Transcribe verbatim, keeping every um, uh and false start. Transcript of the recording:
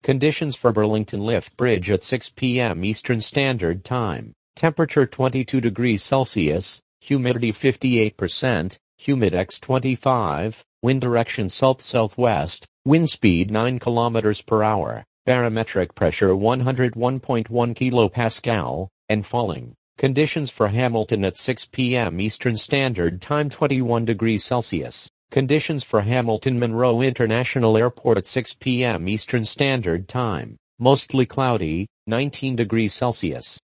Conditions for Burlington Lift Bridge at six p m Eastern Standard Time. Temperature twenty-two degrees Celsius, humidity fifty-eight percent, humidex twenty-five, wind direction south-southwest, wind speed nine kilometers per hour, barometric pressure one hundred one point one kilopascal, and falling. Conditions for Hamilton at six p m Eastern Standard Time twenty-one degrees Celsius. Conditions for Hamilton Monroe International Airport at six p m Eastern Standard Time. Mostly cloudy, nineteen degrees Celsius.